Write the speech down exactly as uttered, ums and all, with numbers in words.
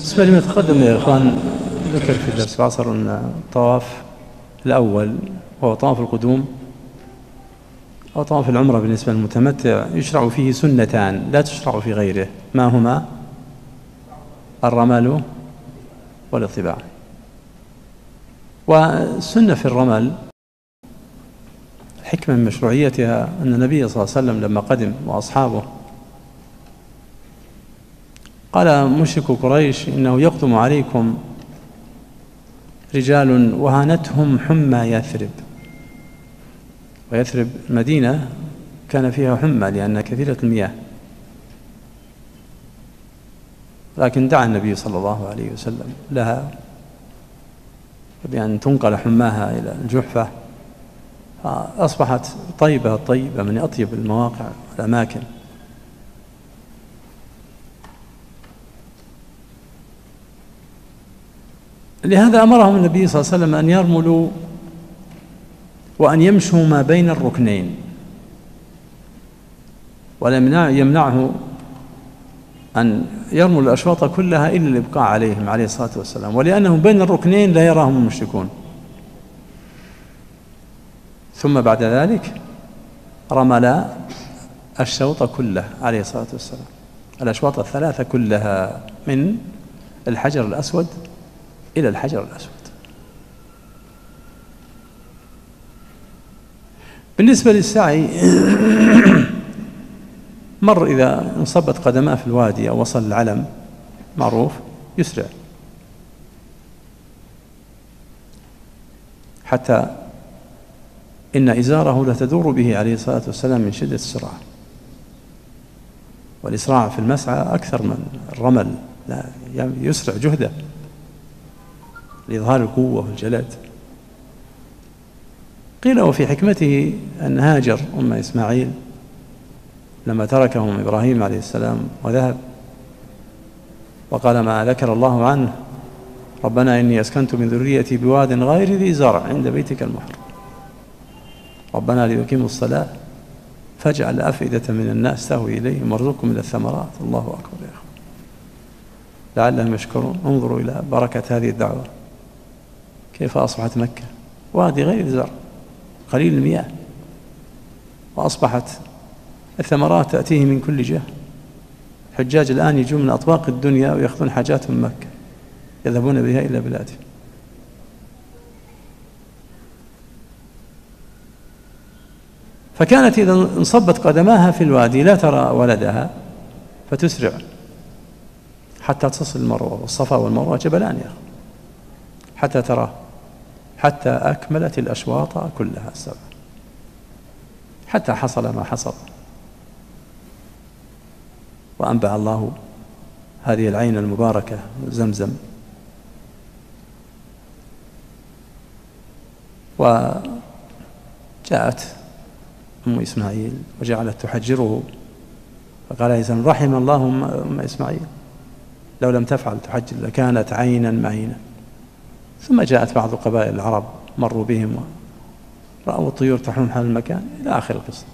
بالنسبة لما تقدم يا إخوان، ذكر في درس العصر أن الطواف الأول وهو طواف القدوم أو طواف العمرة بالنسبة للمتمتع يشرع فيه سنتان لا تشرع في غيره، ما هما؟ الرمل والاطباع. والسنة في الرمل حكمة من مشروعيتها أن النبي صلى الله عليه وسلم لما قدم وأصحابه قال مشرك قريش إنه يقدم عليكم رجال وهانتهم حمى يثرب، ويثرب مدينة كان فيها حمى لأنها كثيرة المياه، لكن دعا النبي صلى الله عليه وسلم لها بأن تنقل حماها إلى الجحفة، فأصبحت طيبة طيبة من أطيب المواقع والأماكن. لهذا أمرهم النبي صلى الله عليه وسلم أن يرملوا وأن يمشوا ما بين الركنين، ولم يمنعه أن يرموا الأشواط كلها إلا الإبقاء عليهم عليه الصلاة والسلام، ولأنهم بين الركنين لا يراهم المشركون. ثم بعد ذلك رمل الشوط كله عليه الصلاة والسلام، الأشواط الثلاثة كلها من الحجر الأسود إلى الحجر الأسود. بالنسبة للسعي مر إذا انصبت قدماه في الوادي أو وصل العلم معروف يسرع، حتى إن إزاره لتدور به عليه الصلاة والسلام من شدة السرعة، والإسراع في المسعى أكثر من الرمل، لا يسرع جهده لإظهار القوة والجلاد. قيل وفي حكمته أن هاجر أم إسماعيل لما تركهم إبراهيم عليه السلام وذهب وقال ما ذكر الله عنه ربنا إني أسكنت من ذريتي بواد غير ذي زرع عند بيتك المحرم ربنا ليقيموا الصلاة فاجعل أفئدة من الناس تهوي إليهم وارزقهم من الثمرات. الله أكبر يا أخوان، لعلهم يشكرون. انظروا إلى بركة هذه الدعوة، كيف أصبحت مكة وادي غير زرع قليل المياه، وأصبحت الثمرات تأتيه من كل جهة. حجاج الآن يجون من أطباق الدنيا ويأخذون حاجاتهم من مكة يذهبون بها إلى بلادهم. فكانت إذا انصبت قدماها في الوادي لا ترى ولدها فتسرع حتى تصل المروة، والصفا والمروة جبلان يا أخي، حتى تراه، حتى أكملت الأشواط كلها السبع، حتى حصل ما حصل، وأنبع الله هذه العين المباركة زمزم. وجاءت أم إسماعيل وجعلت تحجره، فقال إذن رحم الله أم إسماعيل لو لم تفعل تحجر لكانت عينا معينا. ثم جاءت بعض قبائل العرب مروا بهم ورأوا الطيور تحوم حول المكان إلى آخر القصة.